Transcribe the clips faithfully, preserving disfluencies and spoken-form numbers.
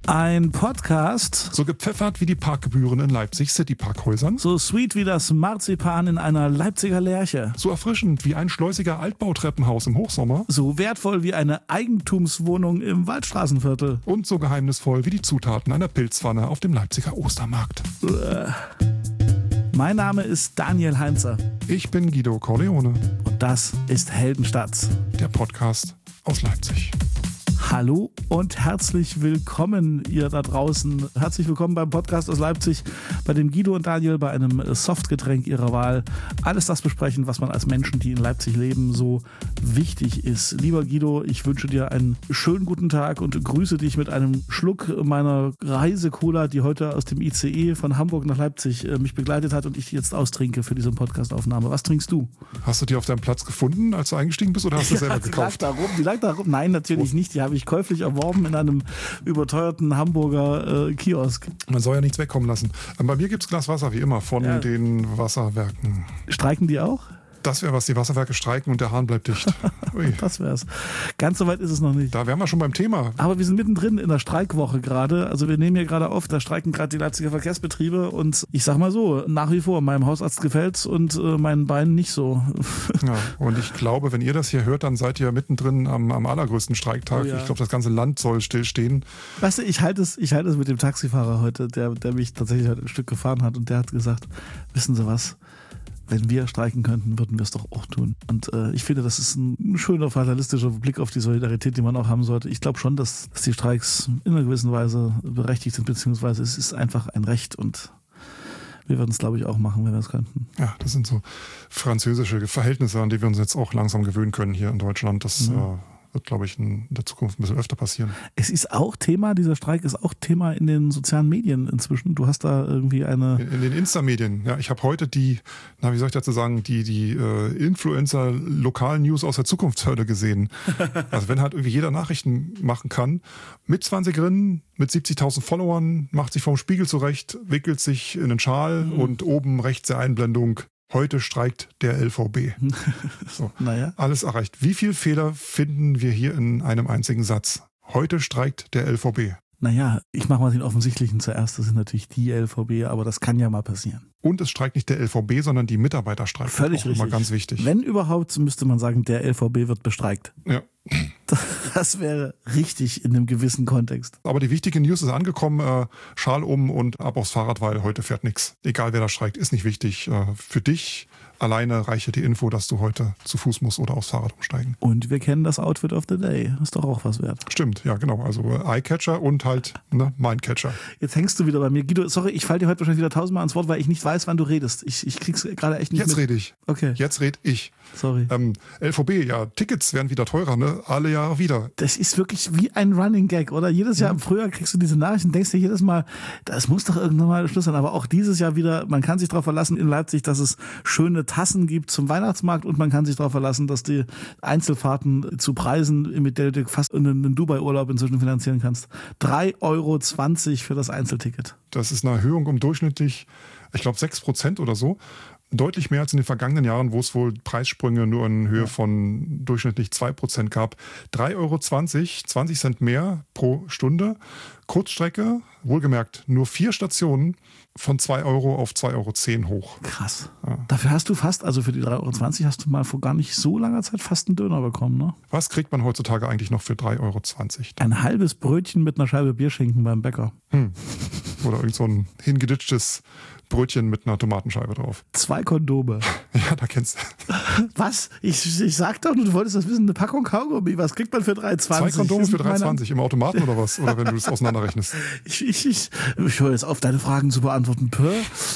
Ein Podcast, so gepfeffert wie die Parkgebühren in Leipzig City-Parkhäusern, so sweet wie das Marzipan in einer Leipziger Lerche, so erfrischend wie ein schleusiger Altbautreppenhaus im Hochsommer, so wertvoll wie eine Eigentumswohnung im Waldstraßenviertel und so geheimnisvoll wie die Zutaten einer Pilzpfanne auf dem Leipziger Ostermarkt. Mein Name ist Daniel Heinzer. Ich bin Guido Corleone. Und das ist Heldenstadt, der Podcast aus Leipzig. Hallo und herzlich willkommen, ihr da draußen. Herzlich willkommen beim Podcast aus Leipzig, bei dem Guido und Daniel bei einem Softgetränk ihrer Wahl alles das besprechen, was man als Menschen, die in Leipzig leben, so wichtig ist. Lieber Guido, ich wünsche dir einen schönen guten Tag und grüße dich mit einem Schluck meiner Reise-Cola, die heute aus dem I C E von Hamburg nach Leipzig äh, mich begleitet hat und ich jetzt austrinke für diese Podcastaufnahme. Was trinkst du? Hast du die auf deinem Platz gefunden, als du eingestiegen bist, oder hast du ja, selber die gekauft? Lag da rum, die lag da rum. Nein, natürlich nicht. Die habe ich käuflich erworben in einem überteuerten Hamburger äh, Kiosk. Man soll ja nichts wegkommen lassen. Bei mir gibt es Glas Wasser, wie immer, von ja. den Wasserwerken. Streiken die auch? Das wäre was, die Wasserwerke streiken und der Hahn bleibt dicht. Ui. Das wär's. Ganz so weit ist es noch nicht. Da wären wir schon beim Thema. Aber wir sind mittendrin in der Streikwoche gerade. Also wir nehmen hier gerade auf, da streiken gerade die Leipziger Verkehrsbetriebe und ich sag mal so, nach wie vor, meinem Hausarzt gefällt's und äh, meinen Beinen nicht so. Ja, und ich glaube, wenn ihr das hier hört, dann seid ihr mittendrin am, am allergrößten Streiktag. Oh ja. Ich glaube, das ganze Land soll stillstehen. Weißt du, ich halte es, ich halte es mit dem Taxifahrer heute, der, der mich tatsächlich heute ein Stück gefahren hat und der hat gesagt, wissen Sie was? Wenn wir streiken könnten, würden wir es doch auch tun. Und äh, ich finde, das ist ein schöner, fatalistischer Blick auf die Solidarität, die man auch haben sollte. Ich glaube schon, dass, dass die Streiks in einer gewissen Weise berechtigt sind, beziehungsweise es ist einfach ein Recht und wir würden es, glaube ich, auch machen, wenn wir es könnten. Ja, das sind so französische Verhältnisse, an die wir uns jetzt auch langsam gewöhnen können hier in Deutschland. Das mhm. äh, wird, glaube ich, in der Zukunft ein bisschen öfter passieren. Es ist auch Thema, dieser Streik ist auch Thema in den sozialen Medien inzwischen. Du hast da irgendwie eine... In, in den Insta-Medien, ja. Ich habe heute die, na wie soll ich dazu sagen, die, die äh, Influencer-Lokal-News aus der Zukunftshölle gesehen. Also wenn halt irgendwie jeder Nachrichten machen kann, mit zwanzig Rinnen, mit siebzigtausend Followern, macht sich vom Spiegel zurecht, wickelt sich in einen Schal mhm. und oben rechts der Einblendung: Heute streikt der L V B. So, naja. Alles erreicht. Wie viele Fehler finden wir hier in einem einzigen Satz? Heute streikt der L V B. Naja, ich mache mal den Offensichtlichen zuerst. Das sind natürlich die L V B, aber das kann ja mal passieren. Und es streikt nicht der L V B, sondern die Mitarbeiter streiken. Völlig auch richtig. Immer ganz wichtig. Wenn überhaupt, müsste man sagen, der L V B wird bestreikt. Ja. Das wäre richtig in einem gewissen Kontext. Aber die wichtige News ist angekommen. Äh, Schal um und ab aufs Fahrrad, weil heute fährt nichts. Egal wer da streikt, ist nicht wichtig. Äh, für dich alleine reiche die Info, dass du heute zu Fuß musst oder aufs Fahrrad umsteigen. Und wir kennen das Outfit of the Day. Ist doch auch was wert. Stimmt, ja genau. Also äh, Eyecatcher und halt ne, Mindcatcher. Jetzt hängst du wieder bei mir. Guido, sorry, ich falle dir heute wahrscheinlich wieder tausendmal ans Wort, weil ich nicht weiß, wann du redest. Ich, ich krieg's gerade echt nicht Jetzt mit. rede ich. Okay. Jetzt red ich. Sorry. Ähm, L V B, ja, Tickets werden wieder teurer, ne? Alle Jahre wieder. Das ist wirklich wie ein Running Gag, oder? Jedes Jahr im Frühjahr kriegst du diese Nachrichten, denkst dir jedes Mal, das muss doch irgendwann mal Schluss sein. Aber auch dieses Jahr wieder, man kann sich darauf verlassen in Leipzig, dass es schöne Tassen gibt zum Weihnachtsmarkt und man kann sich darauf verlassen, dass die Einzelfahrten zu Preisen, mit der du fast einen Dubai-Urlaub inzwischen finanzieren kannst. drei Euro zwanzig für das Einzelticket. Das ist eine Erhöhung um durchschnittlich, ich glaube, sechs Prozent oder so. Deutlich mehr als in den vergangenen Jahren, wo es wohl Preissprünge nur in Höhe von durchschnittlich zwei Prozent gab. drei Euro zwanzig, zwanzig Cent mehr pro Stunde. Kurzstrecke, wohlgemerkt, nur vier Stationen, von zwei Euro auf zwei Euro zehn hoch. Krass. Ja. Dafür hast du fast, also für die drei Euro zwanzig hast du mal vor gar nicht so langer Zeit fast einen Döner bekommen, ne? Was kriegt man heutzutage eigentlich noch für drei Euro zwanzig? Ein halbes Brötchen mit einer Scheibe Bierschinken beim Bäcker. Hm. Oder irgend so ein hingeditschtes Brötchen mit einer Tomatenscheibe drauf. Zwei Kondome. Ja, da kennst du. Was? Ich, ich sag doch, du wolltest das wissen, eine Packung Kaugummi. Was kriegt man für drei Euro zwanzig? Zwei Kondome für drei Euro zwanzig im Automaten oder was? Oder wenn du das auseinanderrechnest? Ich, ich, ich, ich höre jetzt auf, deine Fragen zu beantworten. Pö.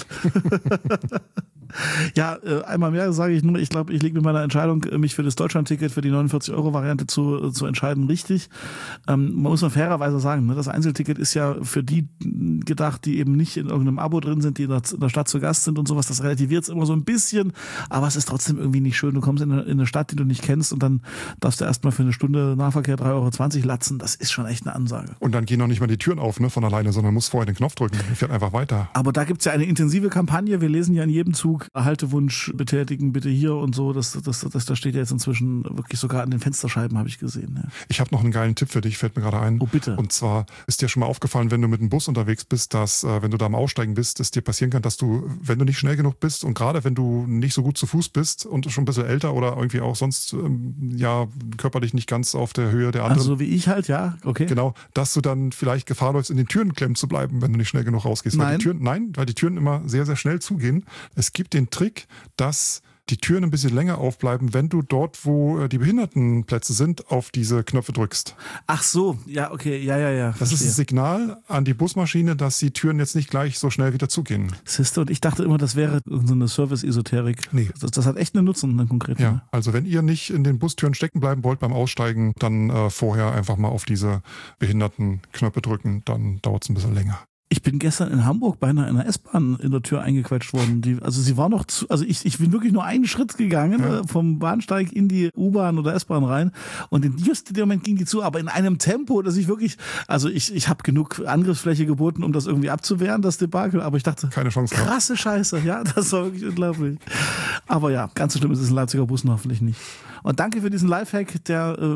Ja, äh, einmal mehr sage ich nur, ich glaube, ich liege mit meiner Entscheidung, mich für das Deutschland-Ticket, für die neunundvierzig Euro Variante zu, zu entscheiden, richtig. Ähm, man muss man fairerweise sagen, ne, das Einzelticket ist ja für die, gedacht, die eben nicht in irgendeinem Abo drin sind, die in der, in der Stadt zu Gast sind und sowas. Das relativiert es immer so ein bisschen, aber es ist trotzdem irgendwie nicht schön. Du kommst in eine, in eine Stadt, die du nicht kennst und dann darfst du erstmal für eine Stunde Nahverkehr drei Euro zwanzig latzen. Das ist schon echt eine Ansage. Und dann gehen noch nicht mal die Türen auf, ne, von alleine, sondern musst vorher den Knopf drücken. Die fährt einfach weiter. Aber da gibt es ja eine intensive Kampagne. Wir lesen ja in jedem Zug Haltewunsch betätigen, bitte hier und so. Das, das, das, das steht ja jetzt inzwischen wirklich sogar an den Fensterscheiben, habe ich gesehen. Ja. Ich habe noch einen geilen Tipp für dich, fällt mir gerade ein. Oh, bitte. Und zwar ist dir schon mal aufgefallen, wenn du mit dem Bus unterwegs bist, dass, äh, wenn du da am Aussteigen bist, es dir passieren kann, dass du, wenn du nicht schnell genug bist und gerade wenn du nicht so gut zu Fuß bist und schon ein bisschen älter oder irgendwie auch sonst ähm, ja körperlich nicht ganz auf der Höhe der anderen. Also so wie ich halt, ja, okay. Genau, dass du dann vielleicht Gefahr läufst, in den Türen klemmen zu bleiben, wenn du nicht schnell genug rausgehst. Nein. Weil die Türen, nein, weil die Türen immer sehr, sehr schnell zugehen. Es gibt den Trick, dass die Türen ein bisschen länger aufbleiben, wenn du dort, wo die Behindertenplätze sind, auf diese Knöpfe drückst. Ach so, ja, okay, ja, ja, ja. Das verstehe. ist ein Signal an die Busmaschine, dass die Türen jetzt nicht gleich so schnell wieder zugehen. Siehste, und ich dachte immer, das wäre so eine Service-Esoterik. Nee. Das, das hat echt einen Nutzen, einen konkreten. Ja, also wenn ihr nicht in den Bustüren stecken bleiben wollt beim Aussteigen, dann äh, vorher einfach mal auf diese Behindertenknöpfe drücken, dann dauert es ein bisschen länger. Ich bin gestern in Hamburg bei einer, einer S-Bahn in der Tür eingequetscht worden. Die, also sie war noch zu, also ich, ich bin wirklich nur einen Schritt gegangen, ja. äh, vom Bahnsteig in die U-Bahn oder S-Bahn rein und in just in dem Moment ging die zu, aber in einem Tempo, dass ich wirklich, also ich, ich habe genug Angriffsfläche geboten, um das irgendwie abzuwehren, das Debakel, aber ich dachte, keine Chance gehabt. Krasse Scheiße, ja, das war wirklich unglaublich. Aber ja, ganz so schlimm ist es in Leipziger Bussen hoffentlich nicht. Und danke für diesen Lifehack, der, äh,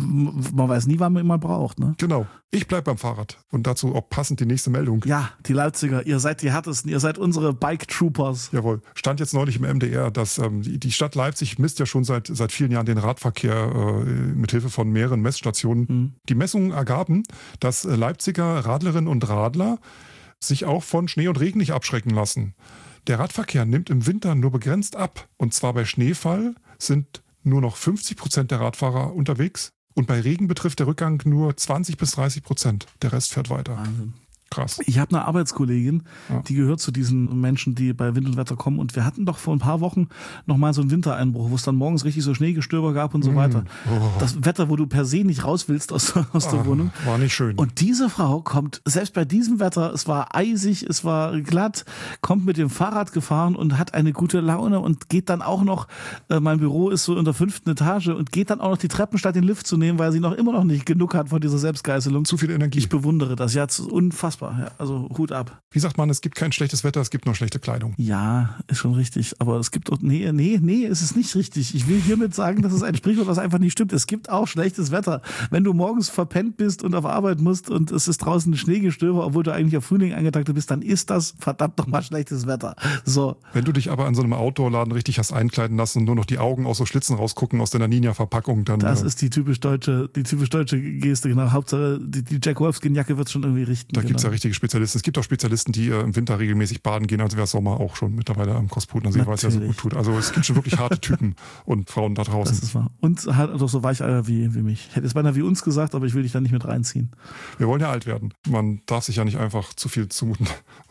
man weiß nie, wann man ihn mal braucht, ne? Genau. Ich bleib beim Fahrrad. Und dazu auch passend die nächste Meldung. Ja, die Leipziger, ihr seid die härtesten, ihr seid unsere Bike-Troopers. Jawohl. Stand jetzt neulich im M D R, dass ähm, die, die Stadt Leipzig misst ja schon seit, seit vielen Jahren den Radverkehr äh, mit Hilfe von mehreren Messstationen. Mhm. Die Messungen ergaben, dass äh, Leipziger Radlerinnen und Radler sich auch von Schnee und Regen nicht abschrecken lassen. Der Radverkehr nimmt im Winter nur begrenzt ab. Und zwar bei Schneefall sind nur noch fünfzig Prozent der Radfahrer unterwegs und bei Regen betrifft der Rückgang nur zwanzig bis dreißig Prozent. Der Rest fährt weiter. Wahnsinn. Krass. Ich habe eine Arbeitskollegin, ja. die gehört zu diesen Menschen, die bei Wind und Wetter kommen. Und wir hatten doch vor ein paar Wochen nochmal so einen Wintereinbruch, wo es dann morgens richtig so Schneegestöber gab und so mm. weiter. Oh. Das Wetter, wo du per se nicht raus willst aus, aus der ah, Wohnung. War nicht schön. Und diese Frau kommt, selbst bei diesem Wetter, es war eisig, es war glatt, kommt mit dem Fahrrad gefahren und hat eine gute Laune und geht dann auch noch, äh, mein Büro ist so in der fünften Etage und geht dann auch noch die Treppen statt den Lift zu nehmen, weil sie noch immer noch nicht genug hat von dieser Selbstgeißelung. Zu viel Energie. Ich bewundere das. Ja, unfassbar. Ja, also Hut ab. Wie sagt man, es gibt kein schlechtes Wetter, es gibt nur schlechte Kleidung. Ja, ist schon richtig. Aber es gibt auch, nee, nee, nee, es ist nicht richtig. Ich will hiermit sagen, dass es ein Sprichwort, das einfach nicht stimmt. Es gibt auch schlechtes Wetter. Wenn du morgens verpennt bist und auf Arbeit musst und es ist draußen ein Schneegestöber, obwohl du eigentlich auf Frühling angetaktet bist, dann ist das verdammt nochmal schlechtes Wetter. So. Wenn du dich aber an so einem Outdoor-Laden richtig hast einkleiden lassen und nur noch die Augen aus so Schlitzen rausgucken aus deiner Ninja-Verpackung, dann... Das äh, ist die typisch deutsche, die typisch deutsche Geste, genau. Hauptsache, die, die Jack Wolfskin-Jacke wird schon irgendwie richten. Da genau. gibt es ja richtige Spezialisten. Es gibt auch Spezialisten, die äh, im Winter regelmäßig baden gehen, als wäre es Sommer auch schon mittlerweile am Kosputener See, weil es ja so gut tut. Also es gibt schon wirklich harte Typen und Frauen da draußen. Das ist wahr. Und halt doch so Weicheier wie, wie mich. Ich hätte es beinahe wie uns gesagt, aber ich will dich da nicht mit reinziehen. Wir wollen ja alt werden. Man darf sich ja nicht einfach zu viel zumuten.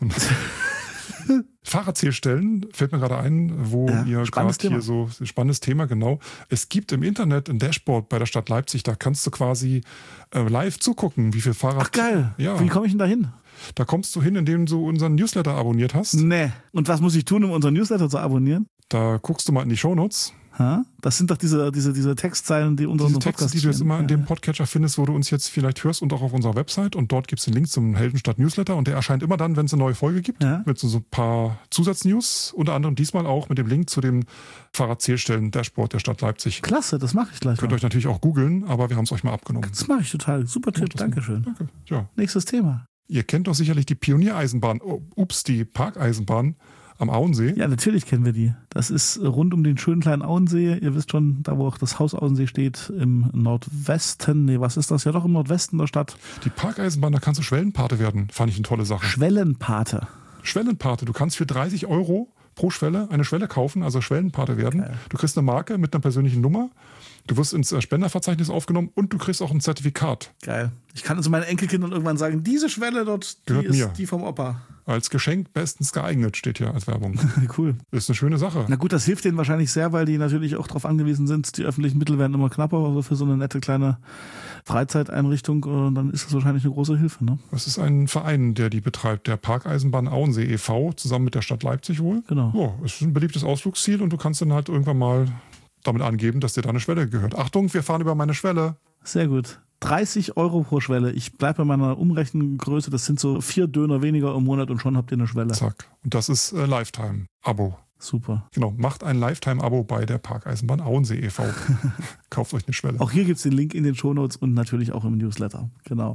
Fahrradzählstellen fällt mir gerade ein, wo ja, ihr gerade hier so spannendes Thema, genau. Es gibt im Internet ein Dashboard bei der Stadt Leipzig, da kannst du quasi äh, live zugucken, wie viel Fahrrad... Ach geil, ja. Wie komme ich denn da hin? Da kommst du hin, indem du unseren Newsletter abonniert hast. Nee. Und was muss ich tun, um unseren Newsletter zu abonnieren? Da guckst du mal in die Shownotes. Ha? Das sind doch diese, diese, diese Textzeilen, die unter diese unserem Texte, Podcast die du jetzt stehen. immer in dem Podcatcher findest, wo du uns jetzt vielleicht hörst und auch auf unserer Website. Und dort gibt es den Link zum Heldenstadt-Newsletter. Und der erscheint immer dann, wenn es eine neue Folge gibt. Ja. Mit so, so ein paar Zusatznews. Unter anderem diesmal auch mit dem Link zu dem Fahrradzählstellen-Dashboard der Stadt Leipzig. Klasse, das mache ich gleich. Könnt ihr euch natürlich auch googeln, aber wir haben es euch mal abgenommen. Das mache ich total. Super Tipp, Dankeschön. Danke. Ja. Nächstes Thema. Ihr kennt doch sicherlich die Pioniereisenbahn, oh, ups, die Parkeisenbahn am Auensee. Ja, natürlich kennen wir die. Das ist rund um den schönen kleinen Auensee. Ihr wisst schon, da wo auch das Haus Auensee steht, im Nordwesten. Nee, was ist das? Ja doch im Nordwesten der Stadt. Die Parkeisenbahn, da kannst du Schwellenpate werden. Fand ich eine tolle Sache. Schwellenpate. Schwellenpate. Du kannst für dreißig Euro pro Schwelle eine Schwelle kaufen, also Schwellenpate werden. Okay. Du kriegst eine Marke mit einer persönlichen Nummer. Du wirst ins Spenderverzeichnis aufgenommen und du kriegst auch ein Zertifikat. Geil. Ich kann also meinen Enkelkindern irgendwann sagen, diese Schwelle dort, die Gehört ist mir. die vom Opa. Als Geschenk bestens geeignet, steht hier als Werbung. Cool. Ist eine schöne Sache. Na gut, das hilft denen wahrscheinlich sehr, weil die natürlich auch darauf angewiesen sind, die öffentlichen Mittel werden immer knapper, also für so eine nette kleine Freizeiteinrichtung, und dann ist das wahrscheinlich eine große Hilfe. Ne? Das ist ein Verein, der die betreibt, der Parkeisenbahn Auensee e V, zusammen mit der Stadt Leipzig wohl. Genau. Ja, es ist ein beliebtes Ausflugsziel und du kannst dann halt irgendwann mal damit angeben, dass dir da eine Schwelle gehört. Achtung, wir fahren über meine Schwelle. Sehr gut. dreißig Euro pro Schwelle. Ich bleibe bei meiner Umrechnengröße. Das sind so vier Döner weniger im Monat und schon habt ihr eine Schwelle. Zack. Und das ist äh, Lifetime-Abo. Super. Genau, macht ein Lifetime-Abo bei der Parkeisenbahn Auensee e V. Kauft euch eine Schwelle. Auch hier gibt es den Link in den Shownotes und natürlich auch im Newsletter. Genau.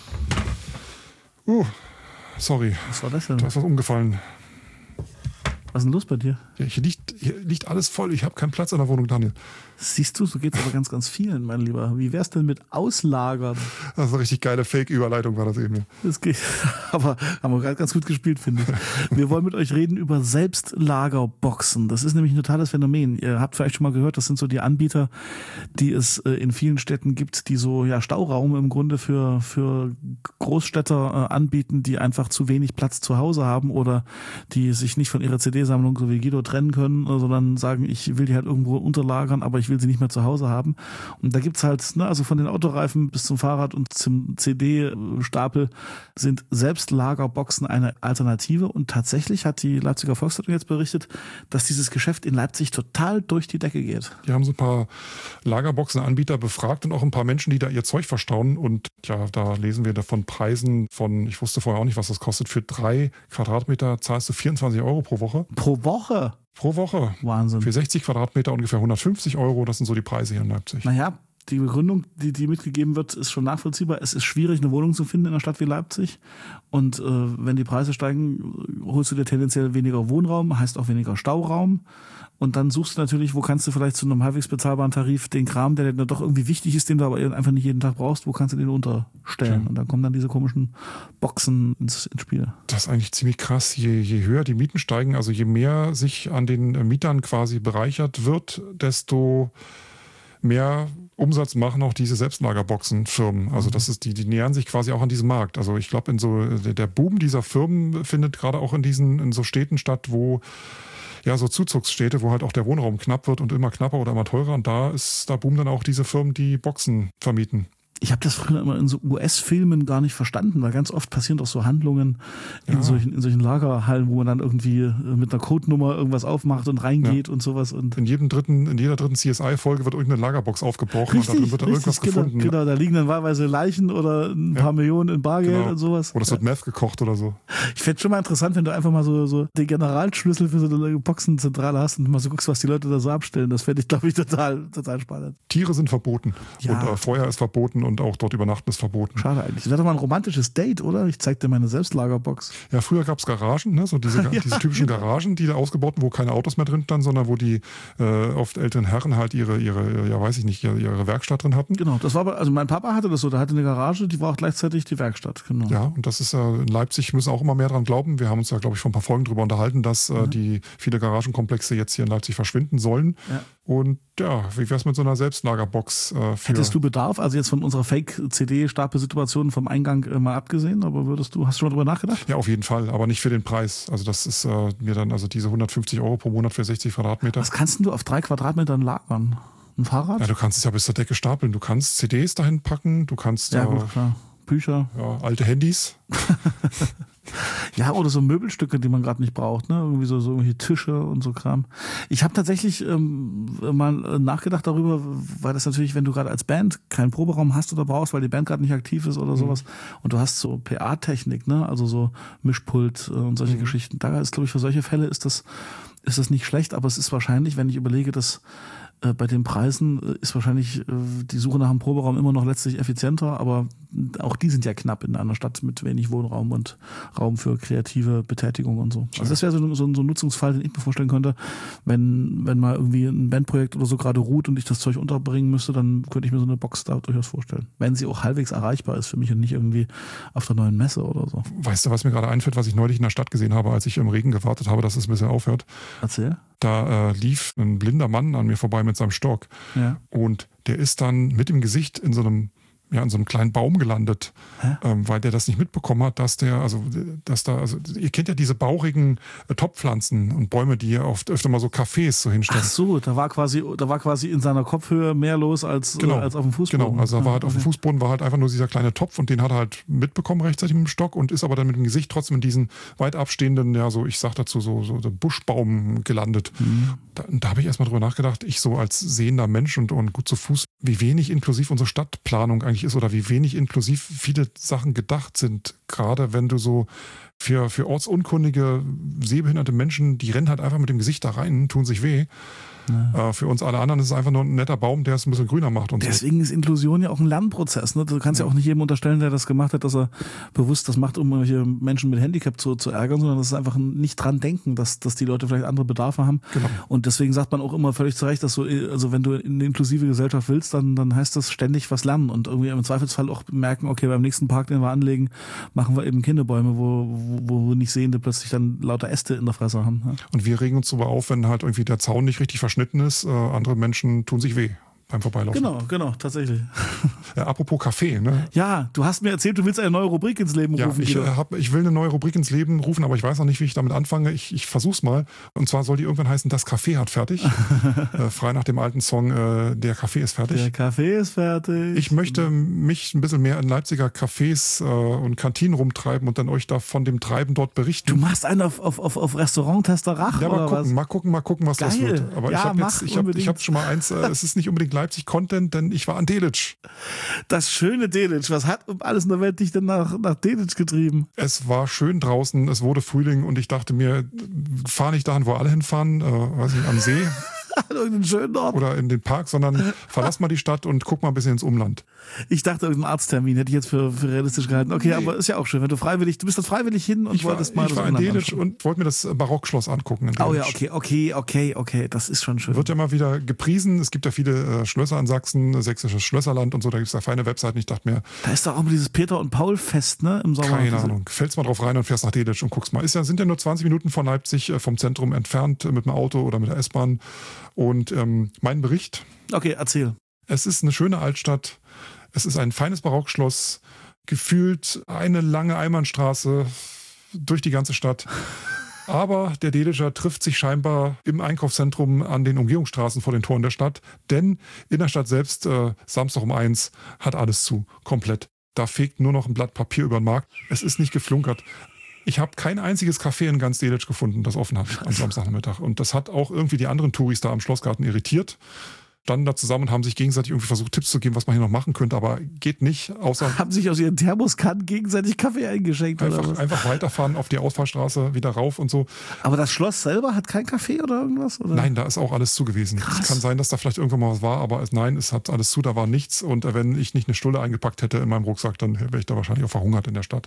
Uh, sorry. Was war das denn? Da ist was umgefallen. Was ist denn los bei dir? Ja, hier, liegt, hier liegt alles voll. Ich habe keinen Platz in der Wohnung, Daniel. Siehst du, so geht es aber ganz, ganz vielen, mein Lieber. Wie wär's denn mit Auslagern? Das ist eine richtig geile Fake-Überleitung, war das eben. Ja. Das geht, aber haben wir gerade ganz gut gespielt, finde ich. Wir wollen mit euch reden über Selbstlagerboxen. Das ist nämlich ein totales Phänomen. Ihr habt vielleicht schon mal gehört, das sind so die Anbieter, die es in vielen Städten gibt, die so ja Stauraum im Grunde für, für Großstädter anbieten, die einfach zu wenig Platz zu Hause haben oder die sich nicht von ihrer C D-Sammlung so wie Guido trennen können, sondern sagen, ich will die halt irgendwo unterlagern, aber ich will sie nicht mehr zu Hause haben. Und da gibt's halt, ne, also von den Autoreifen bis zum Fahrrad und zum C D-Stapel sind Selbstlagerboxen eine Alternative. Und tatsächlich hat die Leipziger Volkszeitung jetzt berichtet, dass dieses Geschäft in Leipzig total durch die Decke geht. Die haben so ein paar Lagerboxenanbieter befragt und auch ein paar Menschen, die da ihr Zeug verstauen. Und ja, da lesen wir davon Preisen von, ich wusste vorher auch nicht, was das kostet. Für drei Quadratmeter zahlst du vierundzwanzig Euro pro Woche. Pro Woche? Pro Woche. Wahnsinn. Für sechzig Quadratmeter ungefähr hundertfünfzig Euro. Das sind so die Preise hier in Leipzig. Naja, die Begründung, die, die mitgegeben wird, ist schon nachvollziehbar. Es ist schwierig, eine Wohnung zu finden in einer Stadt wie Leipzig. Und äh, wenn die Preise steigen, holst du dir tendenziell weniger Wohnraum, heißt auch weniger Stauraum. Und dann suchst du natürlich, wo kannst du vielleicht zu einem halbwegs bezahlbaren Tarif den Kram, der dir doch irgendwie wichtig ist, den du aber einfach nicht jeden Tag brauchst, wo kannst du den unterstellen? Ja. Und dann kommen dann diese komischen Boxen ins, ins Spiel. Das ist eigentlich ziemlich krass. Je, je höher die Mieten steigen, also je mehr sich an den Mietern quasi bereichert wird, desto mehr Umsatz machen auch diese Selbstlagerboxenfirmen. Also das ist, die, die nähern sich quasi auch an diesem Markt. Also ich glaube, in so der Boom dieser Firmen findet gerade auch in diesen, in so Städten statt, wo ja, so Zuzugsstädte, wo halt auch der Wohnraum knapp wird und immer knapper oder immer teurer. Und da ist, da boomen dann auch diese Firmen, die Boxen vermieten. Ich habe das früher immer in so U S-Filmen gar nicht verstanden, weil ganz oft passieren doch so Handlungen in, ja. solchen, in solchen Lagerhallen, wo man dann irgendwie mit einer Codenummer irgendwas aufmacht und reingeht ja. und sowas. Und in jedem dritten, in jeder dritten C S I-Folge wird irgendeine Lagerbox aufgebrochen richtig, und da drin wird dann irgendwas genau, gefunden. Genau, da liegen dann wahlweise Leichen oder ein ja. paar Millionen in Bargeld genau. und sowas. Oder es wird Meth gekocht oder so. Ich fände es schon mal interessant, wenn du einfach mal so, so den Generalschlüssel für so eine Boxenzentrale hast und mal so guckst, was die Leute da so abstellen. Das fände ich, glaube ich, total, total spannend. Tiere sind verboten ja. und äh, Feuer ist verboten und auch dort übernachten ist verboten. Schade eigentlich. Das wäre doch mal ein romantisches Date, oder? Ich zeig dir meine Selbstlagerbox. Ja, früher gab es Garagen, ne? So diese, ja, diese typischen genau. Garagen, die da ausgebaut wurden, wo keine Autos mehr drin standen, sondern wo die äh, oft älteren Herren halt ihre, ihre, ja weiß ich nicht, ihre, ihre Werkstatt drin hatten. Genau, das war aber, also mein Papa hatte das so, der hatte eine Garage, die war auch gleichzeitig die Werkstatt. Genau. Ja, und das ist ja, in Leipzig müssen auch immer mehr dran glauben. Wir haben uns ja, glaube ich, vor ein paar Folgen drüber unterhalten, dass äh, ja. die viele Garagenkomplexe jetzt hier in Leipzig verschwinden sollen. Ja. Und ja, wie wär's mit so einer Selbstlagerbox? Äh, für Hättest du Bedarf, also jetzt von unserer Fake-C D-Stapelsituation vom Eingang äh, mal abgesehen, aber würdest du, hast du schon mal drüber nachgedacht? Ja, auf jeden Fall, aber nicht für den Preis. Also das ist äh, mir dann, also diese hundertfünfzig Euro pro Monat für sechzig Quadratmeter. Was kannst denn du auf drei Quadratmetern lagern? Ein Fahrrad? Ja, du kannst es ja bis zur Decke stapeln. Du kannst C Ds dahin packen, du kannst ja, äh, gut, klar. Bücher. Ja, alte Handys. Ja, oder so Möbelstücke, die man gerade nicht braucht, ne? Irgendwie so, so irgendwelche Tische und so Kram. Ich habe tatsächlich ähm, mal nachgedacht darüber, weil das natürlich, wenn du gerade als Band keinen Proberaum hast oder brauchst, weil die Band gerade nicht aktiv ist oder mhm. sowas, und du hast so P A-Technik, ne? Also so Mischpult äh, und solche mhm. Geschichten. Da ist, glaube ich, für solche Fälle ist das, ist das nicht schlecht, aber es ist wahrscheinlich, wenn ich überlege, dass äh, bei den Preisen äh, ist wahrscheinlich äh, die Suche nach einem Proberaum immer noch letztlich effizienter, aber auch die sind ja knapp in einer Stadt mit wenig Wohnraum und Raum für kreative Betätigung und so. Also das wäre so, so, so ein Nutzungsfall, den ich mir vorstellen könnte, wenn, wenn mal irgendwie ein Bandprojekt oder so gerade ruht und ich das Zeug unterbringen müsste, dann könnte ich mir so eine Box da durchaus vorstellen. Wenn sie auch halbwegs erreichbar ist für mich und nicht irgendwie auf der neuen Messe oder so. Weißt du, was mir gerade einfällt, was ich neulich in der Stadt gesehen habe, als ich im Regen gewartet habe, dass es ein bisschen aufhört? Erzähl. Da äh, lief ein blinder Mann an mir vorbei mit seinem Stock. Ja. Und der ist dann mit dem Gesicht in so einem ja, in so einem kleinen Baum gelandet, ähm, weil der das nicht mitbekommen hat, dass der, also, dass da, also, ihr kennt ja diese bauchigen äh, Topfpflanzen und Bäume, die ja oft öfter mal so Cafés so hinstellen. Ach so, da war quasi, da war quasi in seiner Kopfhöhe mehr los als, genau. äh, als auf dem Fußboden. Genau, also da war halt okay. auf dem Fußboden war halt einfach nur dieser kleine Topf und den hat er halt mitbekommen rechtzeitig mit dem Stock und ist aber dann mit dem Gesicht trotzdem in diesen weit abstehenden, ja, so, ich sag dazu, so, so Buschbaum gelandet. Mhm. Da, da habe ich erstmal drüber nachgedacht, ich so als sehender Mensch und, und gut zu Fuß, wie wenig inklusiv unsere Stadtplanung eigentlich ist oder wie wenig inklusiv viele Sachen gedacht sind. Gerade wenn du so für, für ortsunkundige, sehbehinderte Menschen, die rennen halt einfach mit dem Gesicht da rein, tun sich weh. Ja. Äh, für uns alle anderen ist es einfach nur ein netter Baum, der es ein bisschen grüner macht. Und deswegen so. ist Inklusion ja auch ein Lernprozess. Ne? Du kannst ja. ja auch nicht jedem unterstellen, der das gemacht hat, dass er bewusst das macht, um irgendwelche Menschen mit Handicap zu, zu ärgern, sondern das ist einfach ein nicht dran denken, dass, dass die Leute vielleicht andere Bedarfe haben. Genau. Und deswegen sagt man auch immer völlig zu Recht, dass du, also wenn du eine inklusive Gesellschaft willst, dann, dann heißt das ständig was lernen und irgendwie im Zweifelsfall auch merken, okay, beim nächsten Park, den wir anlegen, machen wir eben Kinderbäume, wo, wo, wo nicht Sehende plötzlich dann lauter Äste in der Fresse haben. Ja? Und wir regen uns darüber auf, wenn halt irgendwie der Zaun nicht richtig verschnitten ist, äh, andere Menschen tun sich weh beim Vorbeilaufen. Genau, genau, tatsächlich. Ja, apropos Kaffee, ne? Ja, du hast mir erzählt, du willst eine neue Rubrik ins Leben ja, rufen. Ich, äh, hab, ich will eine neue Rubrik ins Leben rufen, aber ich weiß noch nicht, wie ich damit anfange. Ich, ich versuch's mal. Und zwar soll die irgendwann heißen, das Kaffee hat fertig. äh, frei nach dem alten Song, äh, der Kaffee ist fertig. Der Kaffee ist fertig. Ich möchte mich ein bisschen mehr in Leipziger Cafés äh, und Kantinen rumtreiben und dann euch da von dem Treiben dort berichten. Du machst einen auf, auf, auf, auf Restaurant-Tester Rach, ja, oder mal gucken, was? mal gucken, mal gucken, was Geil. das wird. Aber ja, ich habe jetzt, ich habe ich hab schon mal eins, äh, es ist nicht unbedingt Leipzig-Content, denn ich war an Delitzsch. Das schöne Delitzsch. Was hat um alles in der Welt dich denn nach, nach Delitzsch getrieben? Es war schön draußen, es wurde Frühling und ich dachte mir, fahr nicht dahin, wo alle hinfahren, äh, weiß ich, am See. An irgendeinen schönen Ort. Oder in den Park, sondern verlass mal die Stadt und guck mal ein bisschen ins Umland. Ich dachte, irgendeinen Arzttermin hätte ich jetzt für, für realistisch gehalten. Okay, nee. Aber ist ja auch schön, wenn du freiwillig, du bist dann freiwillig hin und ich wolltest war, mal ich das war in Delitzsch und wollte mir das Barockschloss angucken. In oh ja, okay, okay, okay, okay, das ist schon schön. Wird ja mal wieder gepriesen. Es gibt ja viele äh, Schlösser in Sachsen, sächsisches Schlösserland und so, da gibt es ja feine Webseiten. Ich dachte mir, da ist doch auch mal dieses Peter- und Paul-Fest, ne, im Sommer. Keine Ahnung. Fällst mal drauf rein und fährst nach Delitzsch und guckst mal. Ist ja, sind ja nur zwanzig Minuten von Leipzig äh, vom Zentrum entfernt äh, mit dem Auto oder mit der S-Bahn. Und ähm, mein Bericht. Okay, erzähl. Es ist eine schöne Altstadt. Es ist ein feines Barockschloss. Gefühlt eine lange Einbahnstraße durch die ganze Stadt. Aber der Delitscher trifft sich scheinbar im Einkaufszentrum an den Umgehungsstraßen vor den Toren der Stadt. Denn in der Stadt selbst, äh, Samstag um eins, hat alles zu. Komplett. Da fegt nur noch ein Blatt Papier über den Markt. Es ist nicht geflunkert. Ich habe kein einziges Café in ganz Delitzsch gefunden, das offen hat am Samstagnachmittag. Und das hat auch irgendwie die anderen Touris da am Schlossgarten irritiert. Standen da zusammen und haben sich gegenseitig irgendwie versucht, Tipps zu geben, was man hier noch machen könnte, aber geht nicht, außer... Haben sich aus ihren Thermoskannen gegenseitig Kaffee eingeschenkt einfach, oder was? Einfach weiterfahren auf die Ausfahrstraße, wieder rauf und so. Aber das Schloss selber hat kein Café oder irgendwas? Oder? Nein, da ist auch alles zu gewesen. Krass. Es kann sein, dass da vielleicht irgendwann mal was war, aber es, nein, es hat alles zu, da war nichts. Und wenn ich nicht eine Stulle eingepackt hätte in meinem Rucksack, dann wäre ich da wahrscheinlich auch verhungert in der Stadt.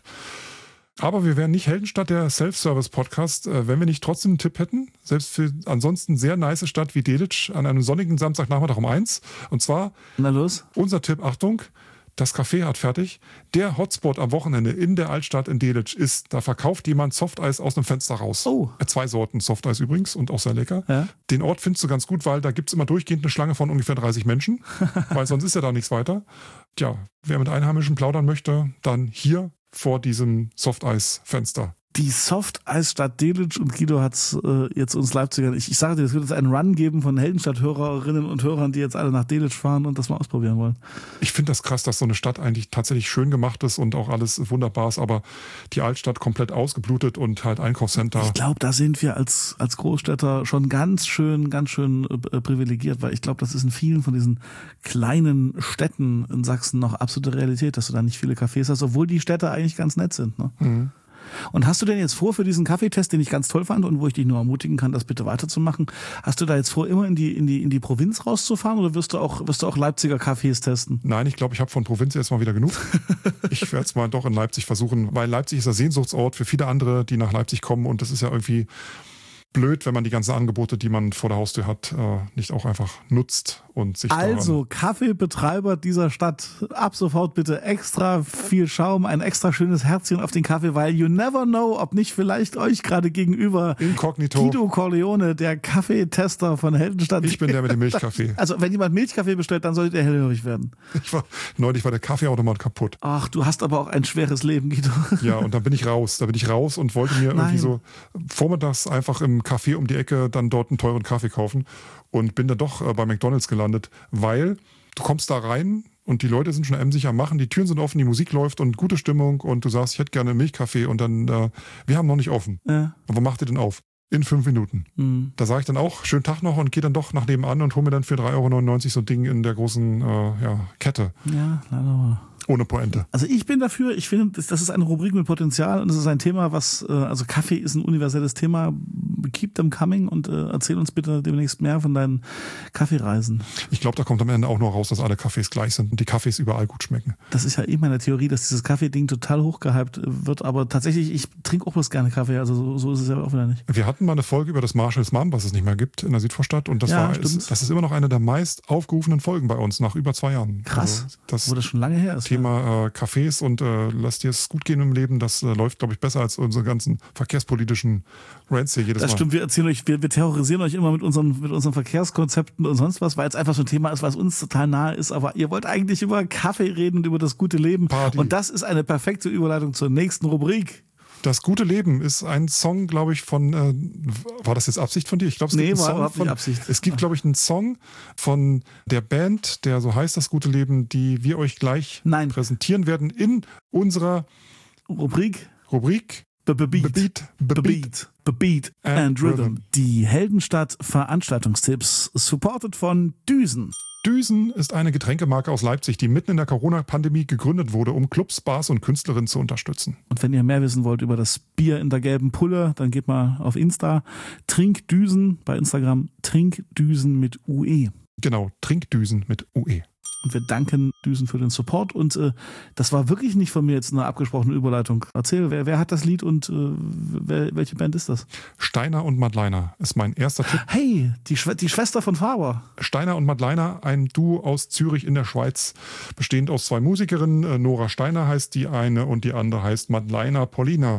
Aber wir wären nicht Heldenstadt, der Self-Service-Podcast, wenn wir nicht trotzdem einen Tipp hätten. Selbst für ansonsten sehr nice Stadt wie Delitzsch an einem sonnigen Samstagnachmittag um eins. Und zwar, na los, unser Tipp, Achtung, das Café hat fertig. Der Hotspot am Wochenende in der Altstadt in Delitzsch ist, da verkauft jemand Softeis aus einem Fenster raus. Oh. Zwei Sorten Softeis übrigens und auch sehr lecker. Ja. Den Ort findest du ganz gut, weil da gibt es immer durchgehend eine Schlange von ungefähr dreißig Menschen, weil sonst ist ja da nichts weiter. Tja, wer mit Einheimischen plaudern möchte, dann hier vor diesem Softeis-Fenster. Die Softeisstadt Delitzsch und Guido hat es äh, jetzt uns Leipzigern. Ich, ich sage dir, es wird jetzt einen Run geben von Heldenstadt-Hörerinnen und Hörern, die jetzt alle nach Delitzsch fahren und das mal ausprobieren wollen. Ich finde das krass, dass so eine Stadt eigentlich tatsächlich schön gemacht ist und auch alles wunderbar ist, aber die Altstadt komplett ausgeblutet und halt Einkaufscenter. Ich glaube, da sind wir als, als Großstädter schon ganz schön, ganz schön äh, privilegiert, weil ich glaube, das ist in vielen von diesen kleinen Städten in Sachsen noch absolute Realität, dass du da nicht viele Cafés hast, obwohl die Städte eigentlich ganz nett sind. Ne? Mhm. Und hast du denn jetzt vor für diesen Kaffeetest, den ich ganz toll fand und wo ich dich nur ermutigen kann, das bitte weiterzumachen, hast du da jetzt vor, immer in die, in die, in die Provinz rauszufahren oder wirst du auch, wirst du auch Leipziger Cafés testen? Nein, ich glaube, ich habe von Provinz jetzt mal wieder genug. Ich werde es mal doch in Leipzig versuchen, weil Leipzig ist der Sehnsuchtsort für viele andere, die nach Leipzig kommen und das ist ja irgendwie... blöd, wenn man die ganzen Angebote, die man vor der Haustür hat, äh, nicht auch einfach nutzt und sich Also, Kaffeebetreiber dieser Stadt, ab sofort bitte extra viel Schaum, ein extra schönes Herzchen auf den Kaffee, weil you never know, ob nicht vielleicht euch gerade gegenüber Inkognito Guido Corleone, der Kaffeetester von Heldenstadt. Ich bin der mit dem Milchkaffee. Also, wenn jemand Milchkaffee bestellt, dann solltet ihr hellhörig werden. Ich war, neulich war der Kaffeeautomat kaputt. Ach, du hast aber auch ein schweres Leben, Guido. Ja, und dann bin ich raus. Da bin ich raus und wollte mir Nein. irgendwie so vormittags einfach im Café um die Ecke dann dort einen teuren Kaffee kaufen und bin dann doch äh, bei McDonald's gelandet, weil du kommst da rein und die Leute sind schon emsig am Machen, die Türen sind offen, die Musik läuft und gute Stimmung und du sagst, ich hätte gerne einen Milchkaffee und dann, äh, wir haben noch nicht offen. Ja. Und wo macht ihr denn auf? In fünf Minuten. Mhm. Da sage ich dann auch, schönen Tag noch und gehe dann doch nach nebenan und hole mir dann für drei Euro neunundneunzig so ein Ding in der großen äh, ja, Kette. Ja, leider. Ohne Pointe. Also ich bin dafür, ich finde, das ist eine Rubrik mit Potenzial und es ist ein Thema, was, also Kaffee ist ein universelles Thema. Keep them coming und äh, erzähl uns bitte demnächst mehr von deinen Kaffeereisen. Ich glaube, da kommt am Ende auch nur raus, dass alle Kaffees gleich sind und die Kaffees überall gut schmecken. Das ist ja eh meine Theorie, dass dieses Kaffee-Ding total hochgehypt wird, aber tatsächlich, ich trinke auch bloß gerne Kaffee, also so, so ist es ja auch wieder nicht. Wir hatten mal eine Folge über das Marshalls Mum, was es nicht mehr gibt in der Südvorstadt und das Ja, war ist, das ist immer noch eine der meist aufgerufenen Folgen bei uns nach über zwei Jahren. Krass, also das wo das schon lange her ist. Thema äh, Kaffees und äh, lass dir es gut gehen im Leben, das äh, läuft, glaube ich, besser als unsere ganzen verkehrspolitischen Rants hier jedes Das Mal. stimmt, wir erzählen euch, wir, wir terrorisieren euch immer mit unseren, mit unseren Verkehrskonzepten und sonst was, weil es einfach so ein Thema ist, was uns total nahe ist, aber ihr wollt eigentlich über Kaffee reden und über das gute Leben. Party. Und das ist eine perfekte Überleitung zur nächsten Rubrik. Das gute Leben ist ein Song, glaube ich, von, äh, war das jetzt Absicht von dir? Ich glaube, es Nee, gibt einen war Song überhaupt von, nicht Absicht. Es gibt, glaube ich, einen Song von der Band, der so heißt, das gute Leben, die wir euch gleich Nein. präsentieren werden in unserer Rubrik Rubrik Bebeat. Bebeat, Bebeat. Bebeat and, and Rhythm. Rhythm. Die Heldenstadt Veranstaltungstipps, supported von Düsen. Düsen ist eine Getränkemarke aus Leipzig, die mitten in der Corona-Pandemie gegründet wurde, um Clubs, Bars und Künstlerinnen zu unterstützen. Und wenn ihr mehr wissen wollt über das Bier in der gelben Pulle, dann geht mal auf Insta. Trinkdüsen bei Instagram. Trinkdüsen mit U E. Genau, Trinkdüsen mit U E. Und wir danken Düsen für den Support. Und äh, das war wirklich nicht von mir jetzt eine abgesprochene Überleitung. Erzähl, wer, wer hat das Lied und äh, wer, welche Band ist das? Steiner und Madleiner ist mein erster Tipp. Hey, die, Schw- die Schwester von Faber. Steiner und Madleiner, ein Duo aus Zürich in der Schweiz, bestehend aus zwei Musikerinnen. Nora Steiner heißt die eine und die andere heißt Madleiner Paulina.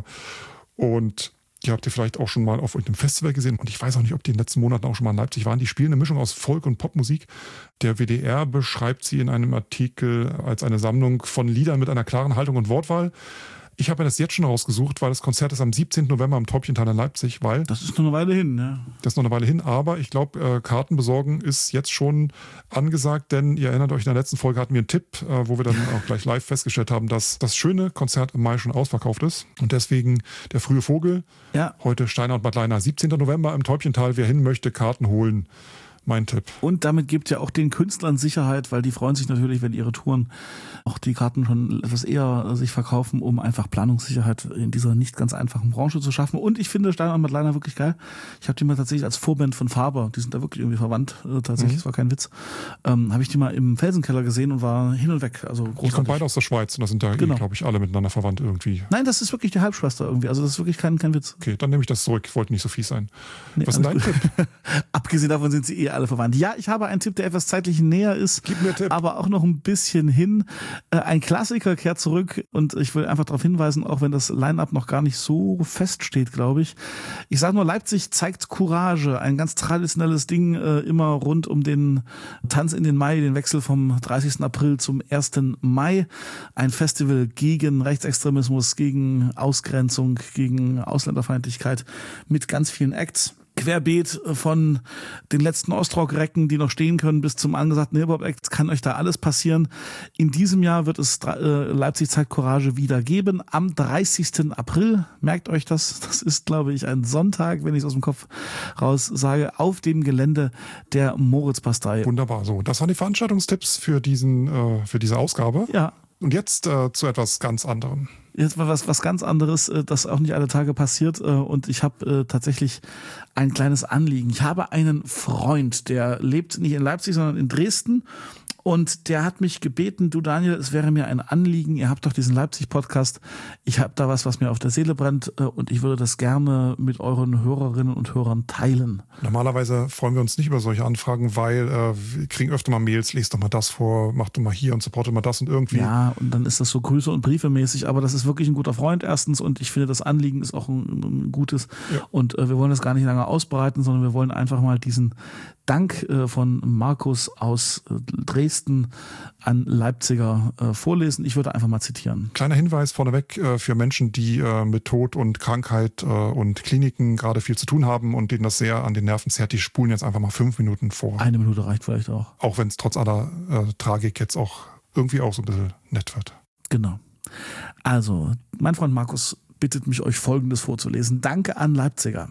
Und die habt ihr vielleicht auch schon mal auf irgendeinem Festival gesehen. Und ich weiß auch nicht, ob die in den letzten Monaten auch schon mal in Leipzig waren. Die spielen eine Mischung aus Folk- und Popmusik. Der W D R beschreibt sie in einem Artikel als eine Sammlung von Liedern mit einer klaren Haltung und Wortwahl. Ich habe mir das jetzt schon rausgesucht, weil das Konzert ist am siebzehnten November im Täubchental in Leipzig, weil Das ist noch eine Weile hin, ja. das ist noch eine Weile hin, aber ich glaube, äh, Karten besorgen ist jetzt schon angesagt, denn ihr erinnert euch, in der letzten Folge hatten wir einen Tipp, äh, wo wir dann auch gleich live festgestellt haben, dass das schöne Konzert im Mai schon ausverkauft ist und deswegen der frühe Vogel, Ja. heute Steiner und Madleiner, siebzehnten November im Täubchental, wer hin möchte, Karten holen. Mein Tipp. Und damit gibt ja auch den Künstlern Sicherheit, weil die freuen sich natürlich, wenn ihre Touren auch die Karten schon etwas eher sich verkaufen, um einfach Planungssicherheit in dieser nicht ganz einfachen Branche zu schaffen. Und ich finde Steiner und Madleiner wirklich geil. Ich habe die mal tatsächlich als Vorband von Faber, die sind da wirklich irgendwie verwandt, äh, tatsächlich, Mhm. das war kein Witz, ähm, habe ich die mal im Felsenkeller gesehen und war hin und weg. Also Die kommen großartig. beide aus der Schweiz und da sind da, Genau. eh, glaube ich, alle miteinander verwandt irgendwie. Nein, das ist wirklich die Halbschwester irgendwie. Also das ist wirklich kein, kein Witz. Okay, dann nehme ich das zurück. Ich wollte nicht so fies sein. Nee, Was ist dein alles Tipp? gut. Abgesehen davon sind sie eh alle verwandt. Ja, ich habe einen Tipp, der etwas zeitlich näher ist, Gib mir einen Tipp. aber auch noch ein bisschen hin. Äh, Ein Klassiker kehrt zurück und ich will einfach darauf hinweisen, auch wenn das Line-Up noch gar nicht so feststeht, glaube ich. Ich sage nur, Leipzig zeigt Courage, ein ganz traditionelles Ding, äh, immer rund um den Tanz in den Mai, den Wechsel vom dreißigsten April zum ersten Mai. Ein Festival gegen Rechtsextremismus, gegen Ausgrenzung, gegen Ausländerfeindlichkeit mit ganz vielen Acts. Querbeet von den letzten Ostrock-Recken, die noch stehen können, bis zum angesagten Hip-Hop-Act, kann euch da alles passieren. In diesem Jahr wird es äh, Leipzig zeigt Courage wieder geben. Am dreißigsten April, merkt euch das, das ist, glaube ich, ein Sonntag, wenn ich es aus dem Kopf raus sage, auf dem Gelände der Moritzpastei. Wunderbar. So, das waren die Veranstaltungstipps für, diesen, äh, für diese Ausgabe. Ja. Und jetzt äh, zu etwas ganz anderem. Jetzt mal was, was ganz anderes, äh, das auch nicht alle Tage passiert. äh, Und ich habe äh, tatsächlich ein kleines Anliegen. Ich habe einen Freund, der lebt nicht in Leipzig, sondern in Dresden. Und der hat mich gebeten, du Daniel, es wäre mir ein Anliegen, ihr habt doch diesen Leipzig-Podcast, ich habe da was, was mir auf der Seele brennt und ich würde das gerne mit euren Hörerinnen und Hörern teilen. Normalerweise freuen wir uns nicht über solche Anfragen, weil äh, wir kriegen öfter mal Mails, lest doch mal das vor, mach doch mal hier und supportet mal das und irgendwie. Ja, und dann ist das so Grüße und Briefe mäßig, aber das ist wirklich ein guter Freund erstens und ich finde, das Anliegen ist auch ein, ein gutes ja. und äh, wir wollen das gar nicht lange ausbreiten, sondern wir wollen einfach mal diesen Dank äh, von Markus aus äh, Dresden an Leipziger äh, vorlesen. Ich würde einfach mal zitieren. Kleiner Hinweis vorneweg äh, für Menschen, die äh, mit Tod und Krankheit äh, und Kliniken gerade viel zu tun haben und denen das sehr an den Nerven zerrt, die spulen jetzt einfach mal fünf Minuten vor. Eine Minute reicht vielleicht auch. Auch wenn es trotz aller äh, Tragik jetzt auch irgendwie auch so ein bisschen nett wird. Genau. Also, mein Freund Markus bittet mich, euch Folgendes vorzulesen. Danke an Leipziger.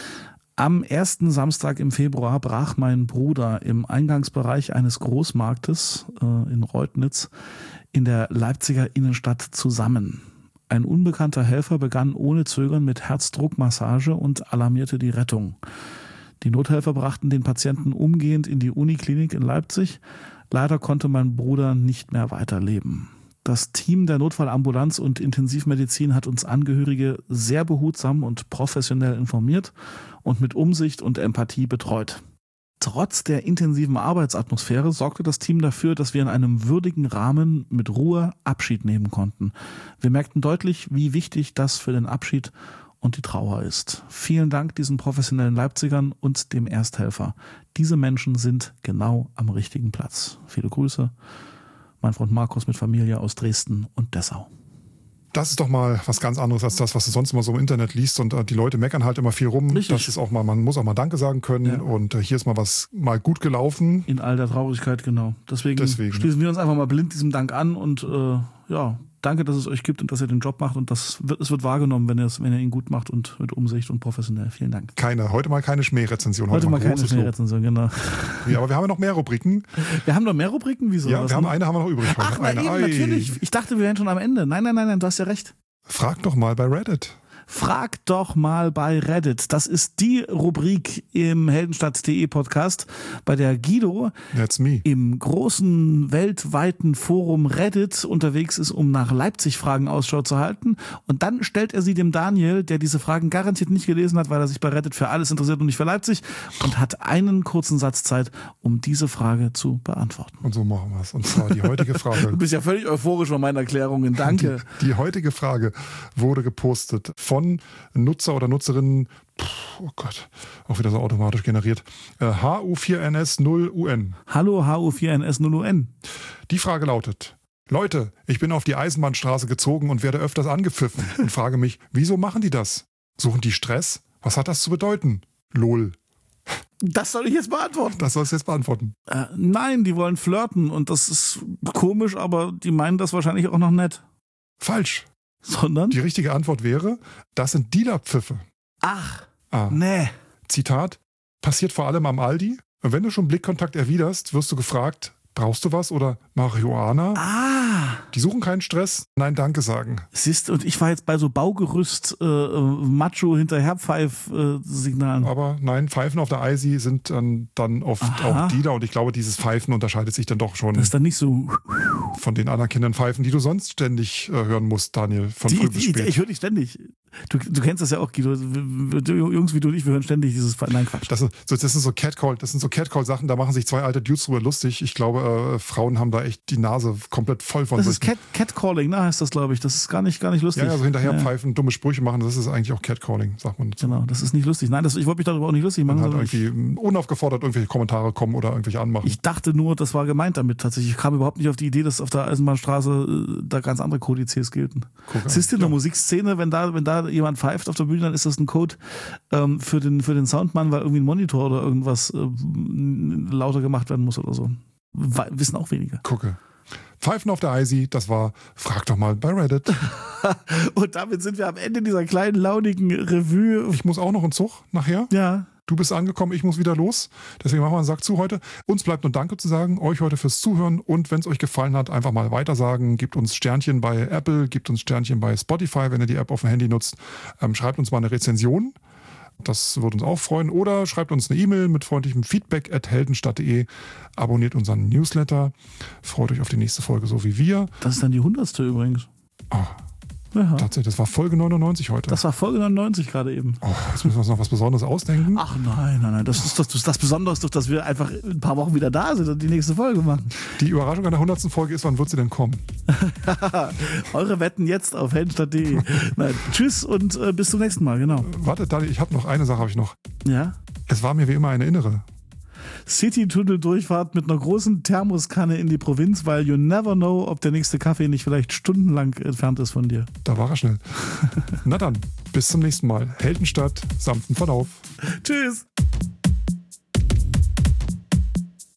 Am ersten Samstag im Februar brach mein Bruder im Eingangsbereich eines Großmarktes äh, in Reutnitz in der Leipziger Innenstadt zusammen. Ein unbekannter Helfer begann ohne Zögern mit Herzdruckmassage und alarmierte die Rettung. Die Nothelfer brachten den Patienten umgehend in die Uniklinik in Leipzig. Leider konnte mein Bruder nicht mehr weiterleben. Das Team der Notfallambulanz und Intensivmedizin hat uns Angehörige sehr behutsam und professionell informiert und mit Umsicht und Empathie betreut. Trotz der intensiven Arbeitsatmosphäre sorgte das Team dafür, dass wir in einem würdigen Rahmen mit Ruhe Abschied nehmen konnten. Wir merkten deutlich, wie wichtig das für den Abschied und die Trauer ist. Vielen Dank diesen professionellen Leipzigern und dem Ersthelfer. Diese Menschen sind genau am richtigen Platz. Viele Grüße. Mein Freund Markus mit Familie aus Dresden und Dessau. Das ist doch mal was ganz anderes als das, was du sonst immer so im Internet liest und äh, die Leute meckern halt immer viel rum. Richtig. Das ist auch mal, man muss auch mal Danke sagen können ja. und äh, hier ist mal was mal gut gelaufen. In all der Traurigkeit, genau. Deswegen, Deswegen schließen wir uns einfach mal blind diesem Dank an und äh, ja, danke, dass es euch gibt und dass ihr den Job macht und das wird, es wird wahrgenommen, wenn ihr, es, wenn ihr ihn gut macht und mit Umsicht und professionell. Vielen Dank. Keine, heute mal keine Schmährezension. Heute, heute mal keine Schmährezension, genau. Ja, aber wir haben ja noch mehr Rubriken. Wir haben noch mehr Rubriken? Wieso? Ja, wir haben noch? eine haben wir noch übrig. Ach, na eine. eben, natürlich. Ich dachte, wir wären schon am Ende. Nein, nein, nein, nein, du hast ja recht. Frag doch mal bei Reddit. Frag doch mal bei Reddit. Das ist die Rubrik im Heldenstadt.de Podcast, bei der Guido That's me. im großen weltweiten Forum Reddit unterwegs ist, um nach Leipzig-Fragen Ausschau zu halten. Und dann stellt er sie dem Daniel, der diese Fragen garantiert nicht gelesen hat, weil er sich bei Reddit für alles interessiert und nicht für Leipzig, und hat einen kurzen Satz Zeit, um diese Frage zu beantworten. Und so machen wir es. Und zwar die heutige Frage. Du bist ja völlig euphorisch von meinen Erklärungen. Danke. Die, die heutige Frage wurde gepostet von Nutzer oder Nutzerinnen, oh Gott, auch wieder so automatisch generiert, H U vier N S null U N. Hallo H U vier N S null U N. Die Frage lautet: Leute, ich bin auf die Eisenbahnstraße gezogen und werde öfters angepfiffen und frage mich, wieso machen die das? Suchen die Stress? Was hat das zu bedeuten? Lol. Das soll ich jetzt beantworten. Das sollst du jetzt beantworten. Äh, nein, die wollen flirten und das ist komisch, aber die meinen das wahrscheinlich auch noch nett. Falsch. Sondern? Die richtige Antwort wäre, das sind Dealerpfiffe. Ach, ah. nee. Zitat, passiert vor allem am Aldi. Und wenn du schon Blickkontakt erwiderst, wirst du gefragt, brauchst du was oder Marihuana? Ah. Die suchen keinen Stress, nein, danke sagen. Siehst, und ich war jetzt bei so Baugerüst, äh, Macho hinterherpfeif-Signalen. Aber nein, Pfeifen auf der I C sind dann, dann oft Aha. auch Dealer und ich glaube, dieses Pfeifen unterscheidet sich dann doch schon. Das ist dann nicht so von den anderen Kindern Pfeifen, die du sonst ständig äh, hören musst, Daniel, von die, früh bis die, spät. Ich höre dich ständig. Du, du kennst das ja auch, Guido. Jungs wie du und ich, wir hören ständig dieses Pfeifen. Nein, Quatsch. Das, ist, das sind so Catcall, das sind so Catcall-Sachen, da machen sich zwei alte Dudes drüber lustig. Ich glaube, äh, Frauen haben da echt die Nase komplett voll von. Das ist Cat, Catcalling, ne, heißt das, glaube ich. Das ist gar nicht, gar nicht lustig. Ja, also hinterher ja. pfeifen, dumme Sprüche machen, das ist eigentlich auch Catcalling, sagt man dazu. Genau, das ist nicht lustig. Nein, das, ich wollte mich darüber auch nicht lustig machen. Halt irgendwie unaufgefordert irgendwelche Kommentare kommen oder irgendwelche anmachen. Ich dachte nur, das war gemeint damit tatsächlich. Ich kam überhaupt nicht auf die Idee, dass auf der Eisenbahnstraße äh, da ganz andere Kodizes gelten. Siehst du in der ja. Musikszene, wenn da, wenn da jemand pfeift auf der Bühne, dann ist das ein Code ähm, für, den, für den Soundmann, weil irgendwie ein Monitor oder irgendwas äh, lauter gemacht werden muss oder so. We- wissen auch wenige. Gucke. Pfeifen auf der I C, das war, frag doch mal bei Reddit. Und damit sind wir am Ende dieser kleinen, launigen Revue. Ich muss auch noch einen Zug nachher. Ja. Du bist angekommen, ich muss wieder los. Deswegen machen wir einen Sack zu heute. Uns bleibt nur Danke zu sagen, euch heute fürs Zuhören. Und wenn es euch gefallen hat, einfach mal weitersagen. Gebt uns Sternchen bei Apple, gebt uns Sternchen bei Spotify, wenn ihr die App auf dem Handy nutzt. Ähm, schreibt uns mal eine Rezension. Das würde uns auch freuen. Oder schreibt uns eine E-Mail mit freundlichem Feedback at heldenstadt punkt de. Abonniert unseren Newsletter. Freut euch auf die nächste Folge, so wie wir. Das ist dann die hundertste übrigens. Oh. Ja. Tatsächlich, das war Folge neunundneunzig heute. Das war Folge neunundneunzig gerade eben. Oh, jetzt müssen wir uns noch was Besonderes ausdenken. Ach nein, nein, nein. Das ist das, das Besondere ist doch, dass wir einfach in ein paar Wochen wieder da sind und die nächste Folge machen. Die Überraschung an der hundertsten Folge ist, wann wird sie denn kommen? Eure Wetten jetzt auf heldenstadt punkt de. Nein, tschüss und äh, bis zum nächsten Mal, genau. Warte, Daniel, ich habe noch eine Sache, habe ich noch. Ja? Es war mir wie immer eine innere. City-Tunnel-Durchfahrt mit einer großen Thermoskanne in die Provinz, weil you never know, ob der nächste Kaffee nicht vielleicht stundenlang entfernt ist von dir. Da war er schnell. Na dann, bis zum nächsten Mal. Heldenstadt, sanften Verlauf. Tschüss.